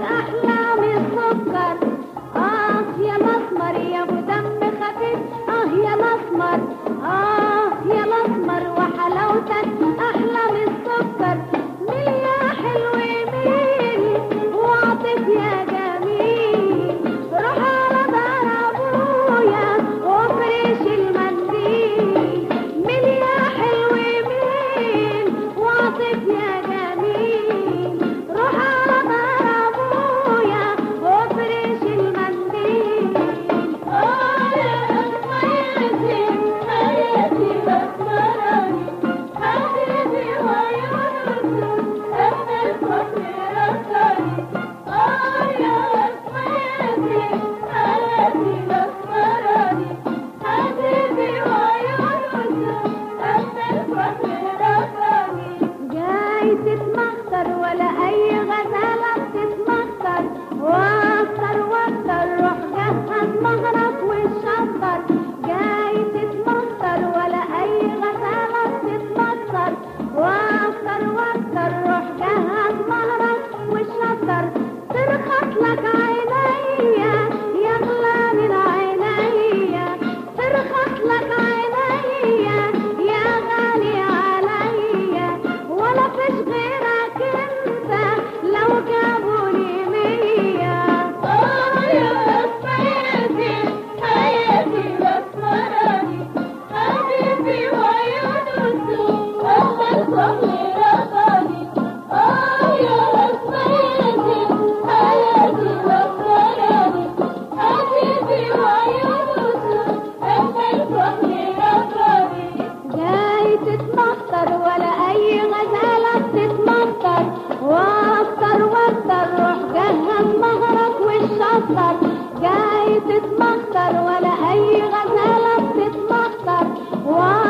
أحلام السكر. يا الأسمر يا أبو دم خفيف، يا الأسمر، يا الأسمر وحلاوتك أحلام السكر. ميل يا حلو ميل وعطف يا جميل، روح على دار أبويا وافرش المنديل. ميل يا حلو ميل وعطف يا جميل، روح على دار أبويا وافرش المنديل. يا حياتي حياتي بسمراني، حبيبي ويونس أهل الفخر رفاني. يا حياتي حياتي بسمراني، حبيبي ويونس أهل الفخر رفاني. جاي تتمخطر ولا أي غزالة بتتمخطر، واكتر واكتر روح جهز مهرك والشطر. جاي تتمخطر ولا أي غزالة بتتمخطر، واكتر واكتر روح جهز مهرك والشطر. ترخص لك عينيا يا اغلى من عينيا، ترخص لك عينيا يا غالي عليا، ولا فيش غيرك انت لو جابولي 100. يا حياتي حياتي بسمراني، حبيبي ويونس أهل الفخر رفاني. يا حياتي حياتي بسمراني، حبيبي ويونس أهل الفخر رفاني. جاي تتمخطر ولا أي غزالة بتتمخطر، واكتر واكتر روح جهز مهرك والشطر. جاي تتمخطر ولا أي غزالة بتتمخطر،